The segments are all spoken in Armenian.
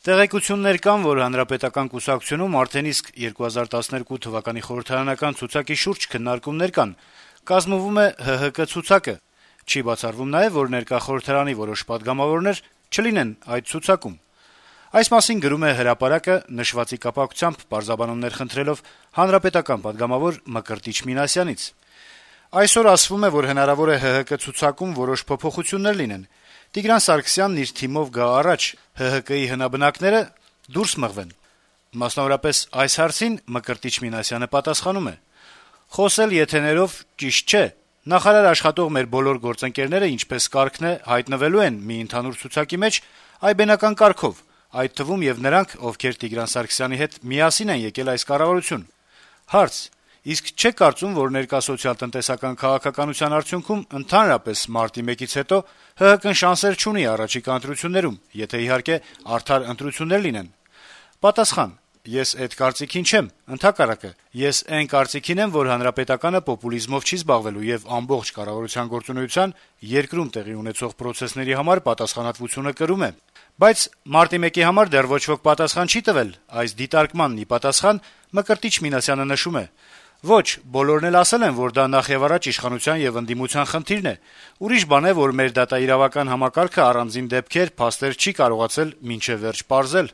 Տեղեկություններ կան, որ Հանրապետական կուսակցությունում արդեն իսկ 2012 թվականի խորհրդարանական ցուցակի շուրջ քննարկումներ կան. կազմվում է ՀՀԿ ցուցակը: Չի բացառվում նաեւ, որ ներկա խորհրդարանի որոշ պատգամավորներ չլինեն այդ ցուցակում: Այս մասին գրում է «Հրապարակ»-ը` նշվածի կապակցությամբ պարզաբանումներ խնդրելով հանրապետական պատգամավոր Մկրտիչ Մինասյանից: Այսօր ասվում է, որ հնարավոր է ՀՀԿ ցուցակում որոշ փոփոխություններ լինեն: Տիգրան Սարգսյանն իր թիմով գա առաջ, ՀՀԿ-ի հնաբնակները դուրս մղվեն: Մասնավորապես, այս հարցին Մկրտիչ Մինասյանը պատասխանում է. - «Խոսել եթեներով ճիշտ չէ: Նախարար աշխատող մեր բոլոր գործընկերները, ինչպես կարգն է, հայտնվելու են մի ընդհանուր ցուցակի մեջ այբենական կարգով, այդ թվում եւ նրանք, ովքեր Տիգրան Սարգսյանի հետ միասին են եկել այս կառավարություն»: Հարց. - «Իսկ չեք կարծում, որ ներկա սոցիալ-տնտեսական քաղաքականության արդյունքում ընդհանրապես մարտի 1-ից հետո ՀՀԿ-ն շանսեր չունի առաջիկա ընտրություններում, եթե, իհարկե, արդար ընտրություններ լինեն»: Պատասխան. - «Ես էդ կարծիքին չեմ, ընդհակառակը: Ես այն կարծիքին եմ, որ Հանրապետականը պոպուլիզմով չի զբաղվելու եւ ամբողջ կառավարության գործունեության, երկրում տեղի ունեցող պրոցեսների համար պատասխանատվությունը կրում է: Բայց մարտի 1-ի համար դեռ ոչ ոք պատասխան չի տվել»: Այս դիտարկմանն ի պատասխան Մկրտիչ Մինասյանը նշում է. - «Ոչ, բոլորն էլ ասել են, որ դա նախեւառաջ իշխանության եւ ընդդիմության խնդիրն է: Ուրիշ բան է, որ մեր դատաիրավական համակարգը առանձին դեպքեր, փաստեր չի կարողացել մինչեւ վերջ պարզել»: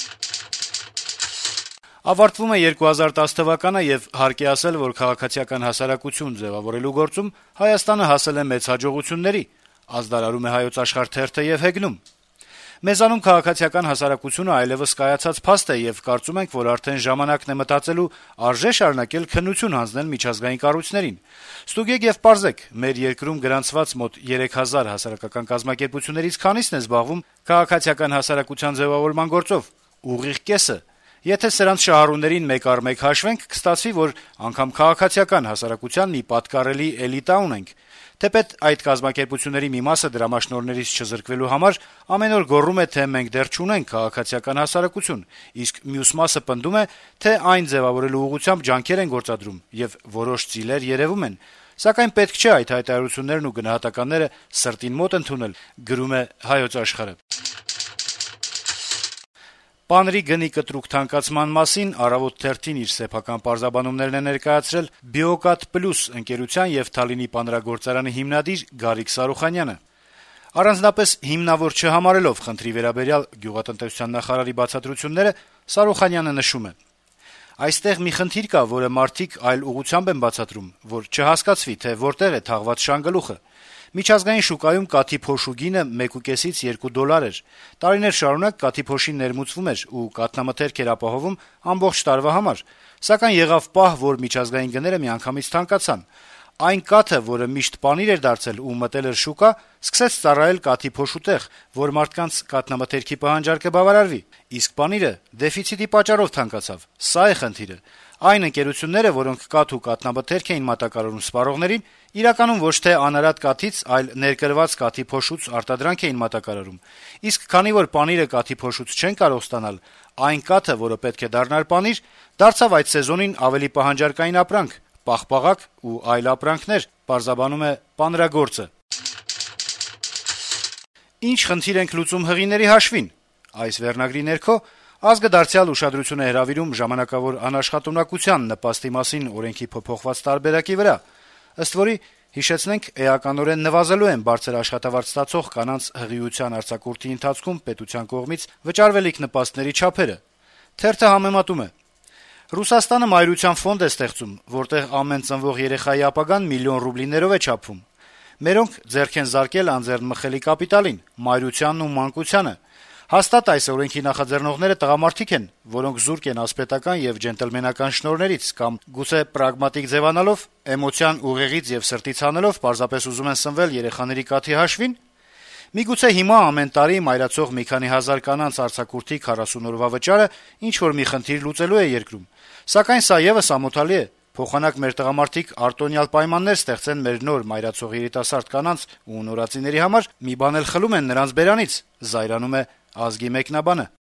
Ավարտվում է 2010 թվականը եւ հարկ է ասել, որ քաղաքացիական հասարակություն ձեւավորելու գործում Հայաստանը հասել է մեծ հաջողությունների: Ազդարարում է «Հայոց Աշխարհ» թերթը եւ հեգնում. - «Մեզանում քաղաքացիական հասարակությունը այլեւս կայացած փաստ է եւ կարծում ենք, որ արդեն ժամանակն է մտածելու՝ արժե՞ շարունակել քննություն հանձնել միջազգային կառույցներին: Ստուգեք եւ պարզեք՝ մեր երկրում գրանցված մոտ 3000 հասարակական կազմակերպություններից քանիսն է զբաղվում քաղաքացիական հասարակության ձեւավորման գործով: Ուղիղ կեսը: Եթե սրանց շահառուներին մեկ առ մեկ հաշվենք, կստացվի, որ անգամ քաղաքացիական հասարակության մի պատկառելի էլիտա ունենք: Թեպետ այդ կազմակերպությունների մի մասը դրամաշնորհներից չզրկվելու համար ամեն օր գոռում է, թե մենք դեռ չունենք քաղաքացիական հասարակություն, իսկ մյուս մասը պնդում է, թե այն ձեւավորելու ուղղությամբ ջանքեր են գործադրում եւ որոշ ծիլեր երեւում են: Սակայն պետք չէ այդ հայտարարություններն ու գնահատականները սրտին մոտ ընդունել»: Պանրի գնի կտրուկ թանկացման մասին «Առավոտ» թերթին իր սեփական պարզաբանումներն է ներկայացրել «Բիոկատ Պլյուս» ընկերության եւ Թալինի պանրագործարանի հիմնադիր Գարիկ Սարուխանյանը: Առանձնապես հիմնավոր չհամարելով խնդրի վերաբերյալ գյուղատնտեսության նախարարի բացատրությունները, Սարուխանյանը նշում է. - «Այստեղ մի խնդիր կա, որը մարդիկ այլ ուղղությամբ են բացատրում, որ չհասկացվի, թե որտեղ է թաղված շանգլուխը: Միջազգային շուկայում կաթի փոշու գինը 1.5-ից 2 դոլար էր: Տարիներ շարունակ կաթի փոշին ներմուծվում էր ու կաթնամթերք էր ապահովում ամբողջ տարվա համար: Սակայն եղավ պահ, որ միջազգային գները միանգամից թանկացան: Այն կաթը, որը միշտ պանիր էր դարձել ու մտել էր շուկա, սկսեց ծառայել կաթի փոշու տեղ, որ մարդկանց կաթնամթերքի պահանջարկը բավարարվի: Իսկ պանիրը դեֆիցիտի պատճառով թանկացավ: Սա է խնդիրը: Այն ընկերությունները, որոնք կաթ ու կաթնամթերք էին մատակարարում սպառողներին, իրականում ոչ թե անարատ կաթից, այլ ներկրված կաթի փոշուց արտադրանք էին մատակարարում: Իսկ քանի որ պանիրը կաթի փոշուց չեն կարող ստանալ, այն կաթը, որը պետք է դառնար պանիր, դարձավ այդ սեզոնին ավելի պահանջարկային ապրանք, պաղպաղակ ու այլ ապրանքներ»: «Ինչ խնդիր ենք լուծում հղիների հաշվին» վերնագրի ներքո «Ազգը» դարձյալ ուշադրություն է հրավիրում ժամանակավոր անաշխատունակության նպաստի մասին օրենքի փոփոխված տարբերակի վրա: Ըստ որի, հիշեցնենք, էականորեն նվազելու են բարձր աշխատավարձ ստացող կանանց հղիության արձակուրդի ընթացքում պետության կողմից վճարվելիք նպաստների չափերը: Թերթը համեմատում է. - «Ռուսաստանը մայրության ֆոնդ է ստեղծում, որտեղ ամեն ծնվող երեխայի ապագան միլիոն ռուբլիներով է չափվում: Մերոնք ձեռք են զարկել անձեռնմխելի կապիտալին, մայրությանն ու մանկությանը: Հաստատ այս օրենքի նախաձեռնողները տղամարդիկ են, որոնք զուրկ են ասպետական եւ ջենտլմենական շնորհներից կամ գուցե պրագմատիկ ձեւանալով, էմոցիան ուղեղից եւ սրտից հանելով պարզապես ուզում են սնվել երեխաների կաթի հաշվի՞ն: Միգուցե հիմա ամեն տարի մայրացող մի քանի հազար կանանց արձակուրդի 40 օրվա վճարը ինչ-որ մի խնդիր լուծելու է երկրում: Սակայն սա եւս ամոթալի է: Փոխանակ մեր տղամարդիկ արտոնյալ պայմաններ ստեղծեն մեր նոր մայրացող երիտասարդ կանանց ու նորածիների համար, մի բան էլ խլում են նրանց բերանից»: Զայրանում է «Ազգ»-ի մեկնաբանը: